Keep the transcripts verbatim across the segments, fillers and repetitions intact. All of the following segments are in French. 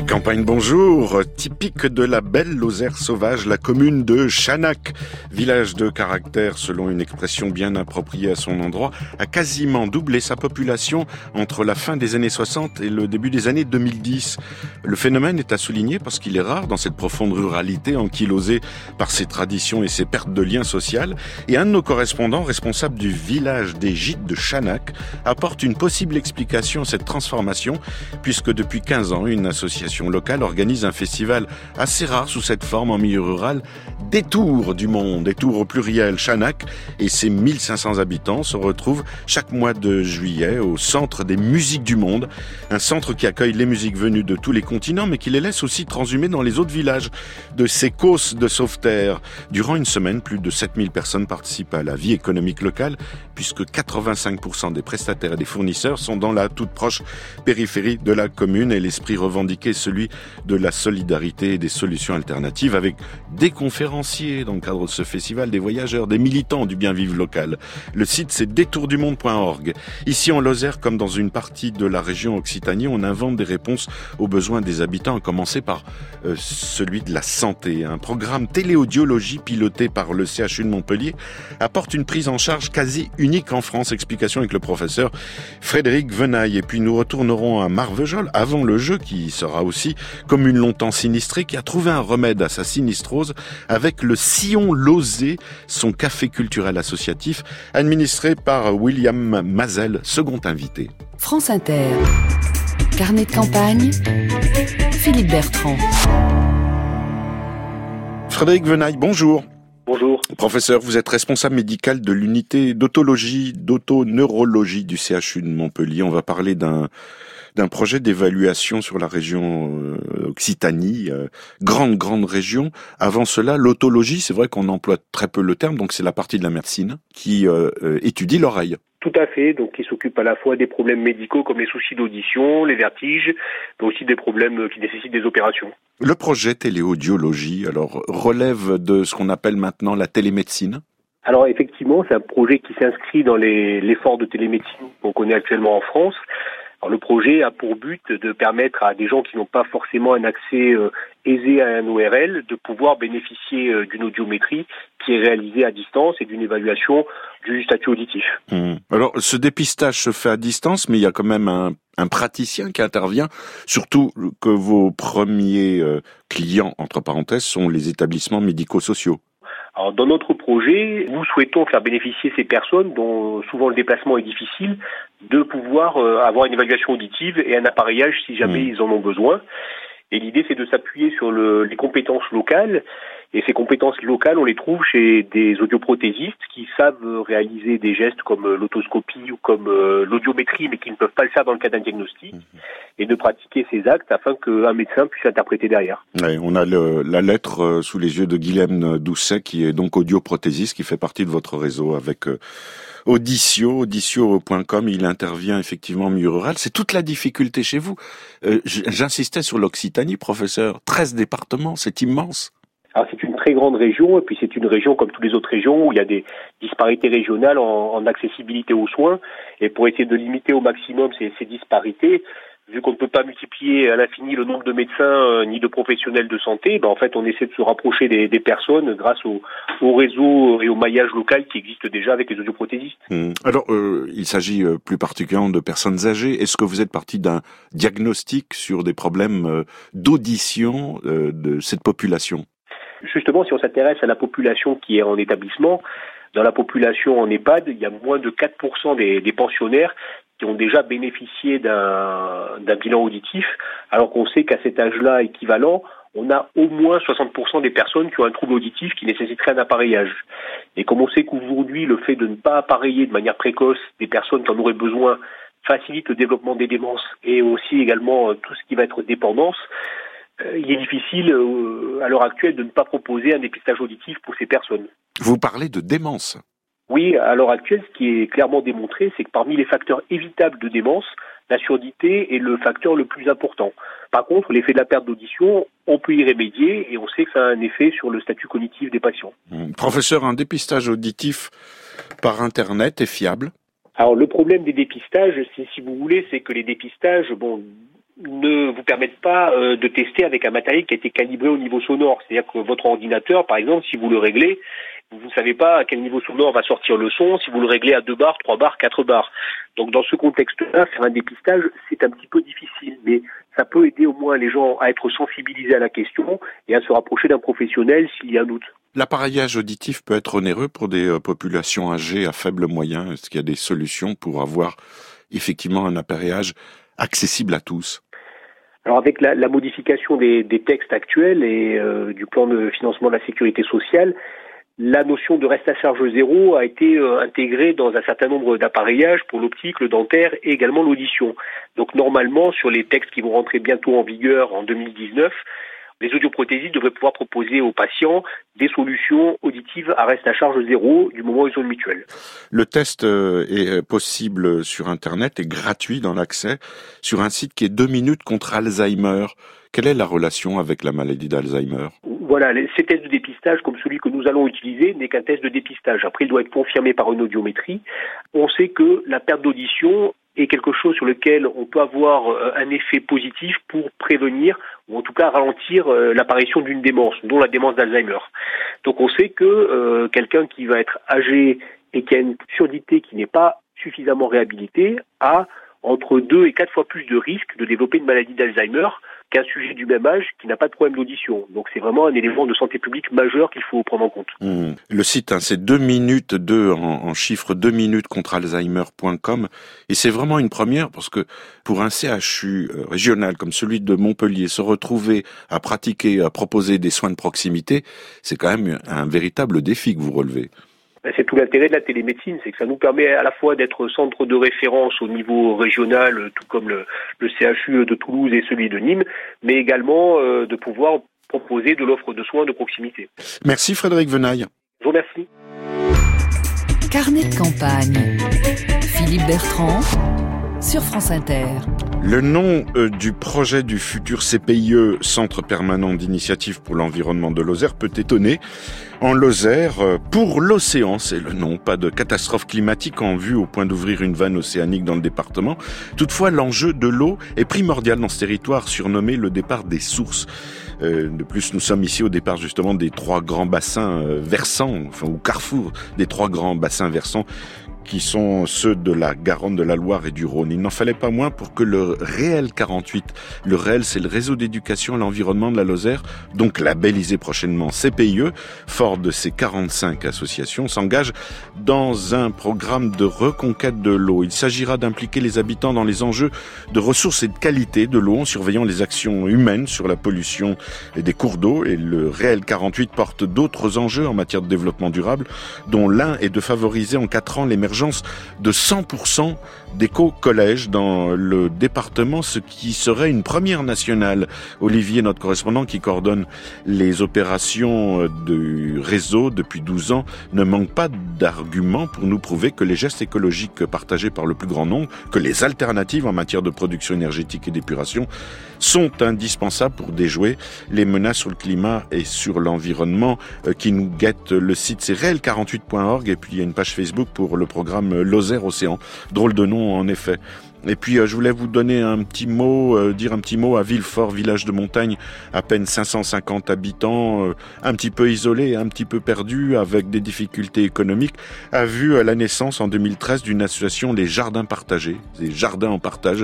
Campagne, bonjour. Typique de la belle Lozère sauvage, la commune de Chanac, village de caractère selon une expression bien appropriée à son endroit, a quasiment doublé sa population entre la fin des années soixante et le début des années deux mille dix. Le phénomène est à souligner parce qu'il est rare dans cette profonde ruralité ankylosée par ses traditions et ses pertes de liens sociaux. Et un de nos correspondants, responsable du village des Gîtes de Chanac, apporte une possible explication à cette transformation, puisque depuis quinze ans, une association locale organise un festival assez rare sous cette forme en milieu rural, Détour du monde, Détour au pluriel. Chanac et ses mille cinq cents habitants se retrouvent chaque mois de juillet au centre des musiques du monde, un centre qui accueille les musiques venues de tous les continents mais qui les laisse aussi transhumer dans les autres villages de ces causses de sauveterre. Durant une semaine, plus de sept mille personnes participent à la vie économique locale puisque quatre-vingt-cinq pour cent des prestataires et des fournisseurs sont dans la toute proche périphérie de la commune et l'esprit revendiqué celui de la solidarité et des solutions alternatives avec des conférenciers dans le cadre de ce festival, des voyageurs, des militants du bien-vivre local. Le site, c'est détour du monde point org. Ici, en Lozère, comme dans une partie de la région Occitanie, on invente des réponses aux besoins des habitants, à commencer par euh, celui de la santé. Un programme téléaudiologie piloté par le C H U de Montpellier apporte une prise en charge quasi unique en France. Explication avec le professeur Frédéric Venaille. Et puis nous retournerons à Marvejols avant le jeu qui sera aussi commune longtemps sinistrée, qui a trouvé un remède à sa sinistrose avec le Sillon Lozé, son café culturel associatif, administré par William Mazel, second invité. France Inter, carnet de campagne, Philippe Bertrand. Frédéric Venaille, bonjour. Bonjour. Professeur, vous êtes responsable médical de l'unité d'autologie, d'autoneurologie du C H U de Montpellier. On va parler d'un d'un projet d'évaluation sur la région euh, Occitanie, euh, grande, grande région. Avant cela, l'autologie, c'est vrai qu'on emploie très peu le terme, donc c'est la partie de la médecine qui euh, euh, étudie l'oreille. Tout à fait, donc qui s'occupe à la fois des problèmes médicaux comme les soucis d'audition, les vertiges, mais aussi des problèmes qui nécessitent des opérations. Le projet téléaudiologie, alors, relève de ce qu'on appelle maintenant la télémédecine. Alors effectivement, c'est un projet qui s'inscrit dans les, l'effort de télémédecine qu'on connaît actuellement en France. Alors, le projet a pour but de permettre à des gens qui n'ont pas forcément un accès euh, aisé à un O R L de pouvoir bénéficier euh, d'une audiométrie qui est réalisée à distance et d'une évaluation du statut auditif. Mmh. Alors, ce dépistage se fait à distance, mais il y a quand même un, un praticien qui intervient, surtout que vos premiers euh, clients, entre parenthèses, sont les établissements médico-sociaux. Alors, dans notre projet, nous souhaitons faire bénéficier ces personnes, dont souvent le déplacement est difficile, de pouvoir euh, avoir une évaluation auditive et un appareillage si jamais mmh. ils en ont besoin. Et l'idée, c'est de s'appuyer sur le, les compétences locales. Et ces compétences locales, on les trouve chez des audioprothésistes qui savent réaliser des gestes comme l'autoscopie ou comme euh, l'audiométrie, mais qui ne peuvent pas le faire dans le cas d'un diagnostic, mmh. et de pratiquer ces actes afin qu'un médecin puisse interpréter derrière. Ouais, on a le, la lettre euh, sous les yeux de Guilhem Doucet, qui est donc audioprothésiste, qui fait partie de votre réseau avec euh, Audicio, audicio point com. Il intervient effectivement en milieu rural. C'est toute la difficulté chez vous. Euh, j'insistais sur l'Occitanie, professeur. treize départements, c'est immense. Alors c'est une très grande région, et puis c'est une région comme toutes les autres régions où il y a des disparités régionales en, en accessibilité aux soins. Et pour essayer de limiter au maximum ces, ces disparités, vu qu'on ne peut pas multiplier à l'infini le nombre de médecins euh, ni de professionnels de santé, ben en fait on essaie de se rapprocher des, des personnes grâce au, au réseau et au maillage local qui existe déjà avec les audioprothésistes. Mmh. Alors euh, il s'agit euh, plus particulièrement de personnes âgées. Est-ce que vous êtes parti d'un diagnostic sur des problèmes euh, d'audition euh, de cette population ? Justement, si on s'intéresse à la population qui est en établissement, dans la population en EHPAD, il y a moins de quatre pour cent des, des pensionnaires qui ont déjà bénéficié d'un, d'un bilan auditif, alors qu'on sait qu'à cet âge-là équivalent, on a au moins soixante pour cent des personnes qui ont un trouble auditif qui nécessiterait un appareillage. Et comme on sait qu'aujourd'hui, le fait de ne pas appareiller de manière précoce des personnes qui en auraient besoin facilite le développement des démences et aussi également tout ce qui va être dépendance, il est difficile à l'heure actuelle de ne pas proposer un dépistage auditif pour ces personnes. Vous parlez de démence ? Oui, à l'heure actuelle, ce qui est clairement démontré, c'est que parmi les facteurs évitables de démence, la surdité est le facteur le plus important. Par contre, l'effet de la perte d'audition, on peut y remédier et on sait que ça a un effet sur le statut cognitif des patients. Mmh. Professeur, un dépistage auditif par Internet est fiable ? Alors, le problème des dépistages, c'est, si vous voulez, c'est que les dépistages, bon, ne vous permettent pas euh, de tester avec un matériel qui a été calibré au niveau sonore. C'est-à-dire que votre ordinateur, par exemple, si vous le réglez, vous ne savez pas à quel niveau sonore va sortir le son, si vous le réglez à deux bars, trois bars, quatre bars. Donc dans ce contexte-là, faire un dépistage, c'est un petit peu difficile, mais ça peut aider au moins les gens à être sensibilisés à la question et à se rapprocher d'un professionnel s'il y a un doute. L'appareillage auditif peut être onéreux pour des euh, populations âgées à faible moyen. Est-ce qu'il y a des solutions pour avoir effectivement un appareillage accessible à tous? Alors avec la, la modification des, des textes actuels et euh, du plan de financement de la sécurité sociale, la notion de reste à charge zéro a été euh, intégrée dans un certain nombre d'apparillages pour l'optique, le dentaire et également l'audition. Donc normalement, sur les textes qui vont rentrer bientôt en vigueur en deux mille dix-neuf, les audioprothésistes devraient pouvoir proposer aux patients des solutions auditives à reste à charge zéro du moment où ils ont une mutuelle. Le test est possible sur Internet et gratuit dans l'accès sur un site qui est deux minutes contre Alzheimer. Quelle est la relation avec la maladie d'Alzheimer? Voilà, ces tests de dépistage, comme celui que nous allons utiliser, n'est qu'un test de dépistage. Après, il doit être confirmé par une audiométrie. On sait que la perte d'audition est quelque chose sur lequel on peut avoir un effet positif pour prévenir ou en tout cas ralentir euh, l'apparition d'une démence, dont la démence d'Alzheimer. Donc on sait que euh, quelqu'un qui va être âgé et qui a une surdité qui n'est pas suffisamment réhabilitée a entre deux et quatre fois plus de risques de développer une maladie d'Alzheimer qu'un sujet du même âge qui n'a pas de problème d'audition. Donc c'est vraiment un élément de santé publique majeur qu'il faut prendre en compte. Mmh. Le site, hein, c'est deux minutes, deux en, en chiffres, deux minutes contre Alzheimer point com. Et c'est vraiment une première parce que pour un C H U régional comme celui de Montpellier, se retrouver à pratiquer, à proposer des soins de proximité, c'est quand même un véritable défi que vous relevez. C'est tout l'intérêt de la télémédecine, c'est que ça nous permet à la fois d'être centre de référence au niveau régional, tout comme le, le C H U de Toulouse et celui de Nîmes, mais également euh, de pouvoir proposer de l'offre de soins de proximité. Merci Frédéric Venaille. Je vous remercie. Carnet de campagne. Philippe Bertrand sur France Inter. Le nom euh, du projet du futur C P I E, Centre permanent d'initiative pour l'environnement de Lozère, peut étonner. En Lozère, euh, pour l'océan, c'est le nom, pas de catastrophe climatique en vue au point d'ouvrir une vanne océanique dans le département. Toutefois, l'enjeu de l'eau est primordial dans ce territoire surnommé le départ des sources. Euh, de plus, nous sommes ici au départ justement des trois grands bassins euh, versants, enfin au carrefour des trois grands bassins versants qui sont ceux de la Garonne, de la Loire et du Rhône. Il n'en fallait pas moins pour que le Réel quarante-huit, le Réel, c'est le réseau d'éducation à l'environnement de la Lozère, donc labellisé prochainement C P I E, fort de ses quarante-cinq associations, s'engage dans un programme de reconquête de l'eau. Il s'agira d'impliquer les habitants dans les enjeux de ressources et de qualité de l'eau en surveillant les actions humaines sur la pollution des cours d'eau. Et le Réel quarante-huit porte d'autres enjeux en matière de développement durable, dont l'un est de favoriser en quatre ans l'émergence de cent pour cent d'éco-collèges dans le département, ce qui serait une première nationale. Olivier, notre correspondant qui coordonne les opérations du réseau depuis douze ans, ne manque pas d'arguments pour nous prouver que les gestes écologiques partagés par le plus grand nombre, que les alternatives en matière de production énergétique et d'épuration sont indispensables pour déjouer les menaces sur le climat et sur l'environnement qui nous guettent. Le site c'est réel quarante-huit point org et puis il y a une page Facebook pour le programme Lozère Océan. Drôle de nom en effet. Et puis euh, je voulais vous donner un petit mot, euh, dire un petit mot à Villefort, village de montagne, à peine cinq cent cinquante habitants, euh, un petit peu isolé, un petit peu perdu, avec des difficultés économiques, a vu euh, la naissance en deux mille treize d'une association, les Jardins Partagés, les Jardins en Partage,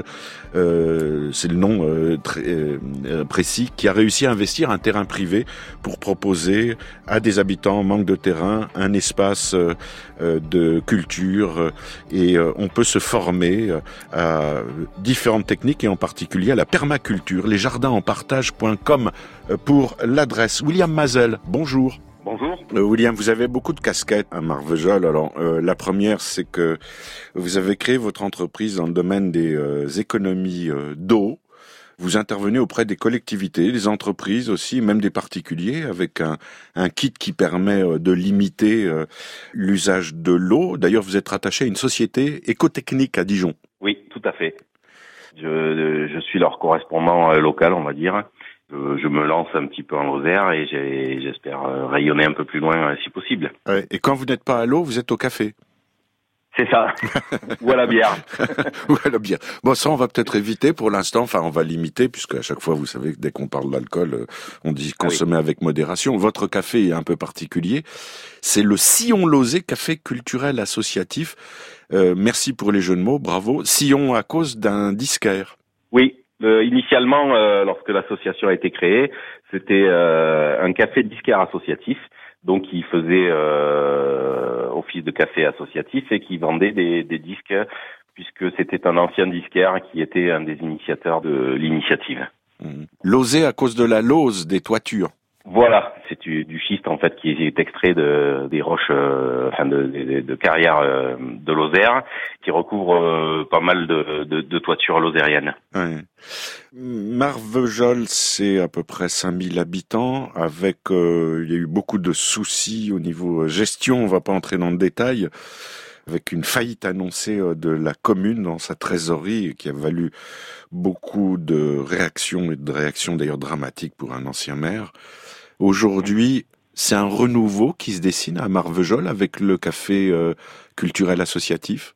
euh, c'est le nom euh, très euh, précis, qui a réussi à investir un terrain privé pour proposer à des habitants en manque de terrain un espace euh, euh, de culture euh, et euh, on peut se former euh, à différentes techniques et en particulier à la permaculture. Les jardins en partage point com pour l'adresse. William Mazel, bonjour. Bonjour. Euh, William, vous avez beaucoup de casquettes à Marvejols. Alors, euh, la première, c'est que vous avez créé votre entreprise dans le domaine des euh, économies euh, d'eau. Vous intervenez auprès des collectivités, des entreprises aussi, même des particuliers, avec un, un kit qui permet de limiter euh, l'usage de l'eau. D'ailleurs, vous êtes rattaché à une société écotechnique à Dijon. Oui, tout à fait. Je, je suis leur correspondant local, on va dire. Je, je me lance un petit peu en Lozère et j'ai, j'espère rayonner un peu plus loin si possible. Ouais, et quand vous n'êtes pas à l'eau, vous êtes au café. C'est ça. Ou à la bière. Ou à la bière. Bon, ça, on va peut-être éviter pour l'instant. Enfin, on va limiter, puisque à chaque fois, vous savez, dès qu'on parle d'alcool, on dit consommer ah oui. avec modération. Votre café est un peu particulier. C'est le Sillon Lauzet, café culturel associatif. Euh, merci pour les jeux de mots, bravo. Sillon à cause d'un disquaire. Oui. Euh, initialement, euh, lorsque l'association a été créée, c'était euh, un café disquaire associatif. Donc, qui faisait euh, office de café associatif et qui vendait des, des disques, puisque c'était un ancien disquaire qui était un des initiateurs de l'initiative. Mmh. Lauzet à cause de la lauze des toitures. Voilà, c'est du, du schiste en fait qui est extrait de des roches, euh, enfin de, de, de carrières euh, de Lozère, qui recouvre euh, pas mal de, de, de toitures lozériennes. Ouais. Marvejols, c'est à peu près cinq mille habitants, avec euh, il y a eu beaucoup de soucis au niveau gestion. On va pas entrer dans le détail. Avec une faillite annoncée de la commune dans sa trésorerie, qui a valu beaucoup de réactions et de réactions d'ailleurs dramatiques pour un ancien maire. Aujourd'hui, c'est un renouveau qui se dessine à Marvejols avec le café euh, culturel associatif.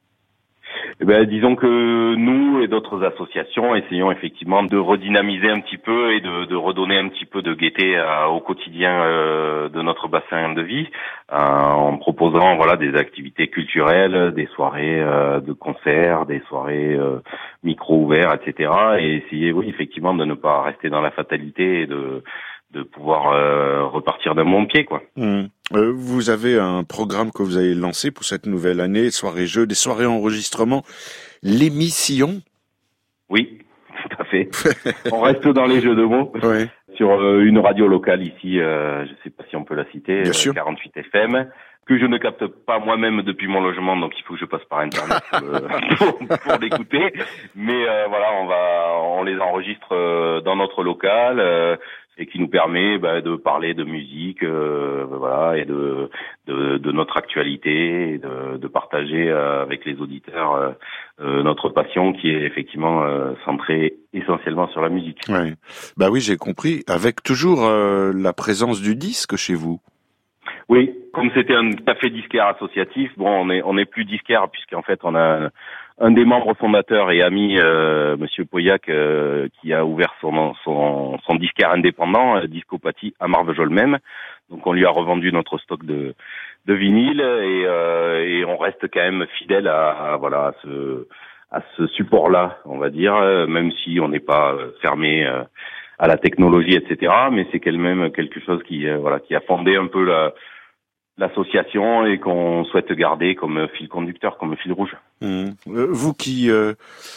Eh ben, disons que nous et d'autres associations essayons effectivement de redynamiser un petit peu et de, de redonner un petit peu de gaieté à, au quotidien euh, de notre bassin de vie, euh, en proposant voilà des activités culturelles, des soirées euh, de concerts, des soirées euh, micro ouverts, et cetera. Et essayer, oui, effectivement, de ne pas rester dans la fatalité et de de pouvoir euh, repartir d'un bon pied, quoi. Mmh. Euh, vous avez un programme que vous avez lancé pour cette nouvelle année, soirées-jeux, des soirées enregistrement, l'émission. Oui, tout à fait. On reste dans les jeux de mots. Ouais. Sur euh, une radio locale ici, euh, je sais pas si on peut la citer, Bien sûr. quarante-huit F M, que je ne capte pas moi-même depuis mon logement, donc il faut que je passe par Internet pour, le, pour, pour l'écouter. Mais euh, voilà, on va, on les enregistre euh, dans notre local. Euh, et qui nous permet bah, de parler de musique, euh, voilà, et de, de de notre actualité, et de, de partager euh, avec les auditeurs euh, euh, notre passion qui est effectivement euh, centrée essentiellement sur la musique. Ouais. Bah oui, j'ai compris. Avec toujours euh, la présence du disque chez vous. Oui, comme c'était un café disquaire associatif, bon, on est on est plus disquaire puisqu'en fait on a un des membres fondateurs et ami, euh, Monsieur Pauillac, euh, qui a ouvert son son, son disquaire indépendant, euh, Discopathie, à Marvejols même. Donc on lui a revendu notre stock de de vinyle et euh, et on reste quand même fidèle à, à voilà à ce à ce support-là, on va dire, même si on n'est pas fermé euh, à la technologie, et cetera. Mais c'est quand même quelque chose qui euh, voilà qui a fondé un peu la l'association et qu'on souhaite garder comme fil conducteur, comme fil rouge. Mmh. Vous qui euh,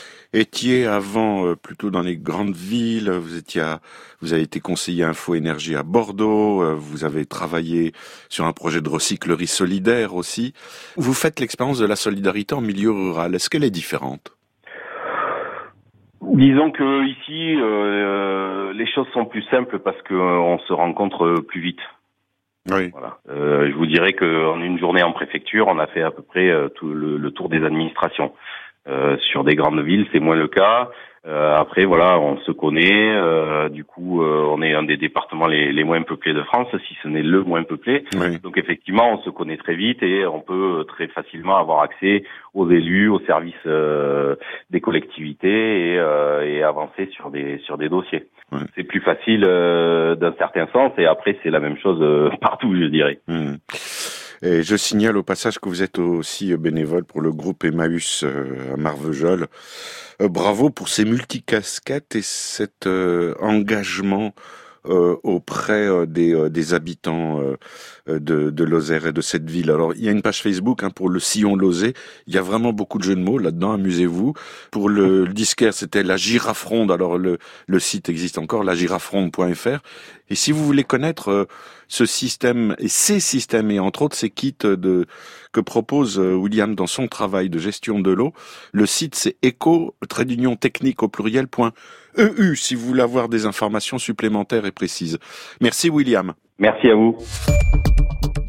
étiez avant euh, plutôt dans les grandes villes, vous étiez à, vous avez été conseiller Info Énergie à Bordeaux, euh, vous avez travaillé sur un projet de recyclerie solidaire aussi. Vous faites l'expérience de la solidarité en milieu rural. Est-ce qu'elle est différente ? Disons que ici, euh, les choses sont plus simples parce que euh, on se rencontre plus vite. Oui. Voilà. Euh, je vous dirais qu'en une journée en préfecture, on a fait à peu près euh, tout le, le tour des administrations. Euh, sur des grandes villes, c'est moins le cas. Euh, après, voilà, on se connaît. Euh, du coup, euh, on est un des départements les, les moins peuplés de France, si ce n'est le moins peuplé. Oui. Donc, effectivement, on se connaît très vite et on peut très facilement avoir accès aux élus, aux services euh, des collectivités et, euh, et avancer sur des sur des dossiers. Oui. C'est plus facile euh, d'un certain sens et après, c'est la même chose euh, partout, je dirais. Mmh. Et je signale au passage que vous êtes aussi bénévole pour le groupe Emmaüs à Marvejols. Euh, bravo pour ces multicasquettes et cet euh, engagement euh, auprès euh, des, euh, des habitants euh, de, de Lozère et de cette ville. Alors, il y a une page Facebook hein, pour le Sillon Lauzet. Il y a vraiment beaucoup de jeux de mots là-dedans, amusez-vous. Pour le, le disquaire, c'était la Girafronde. Alors, le, le site existe encore, la girafronde point f r. Et si vous voulez connaître euh, ce système et ces systèmes et entre autres ces kits de que propose euh, William dans son travail de gestion de l'eau, le site c'est éco trait d'union technique au pluriel point e u si vous voulez avoir des informations supplémentaires et précises. Merci William. Merci à vous.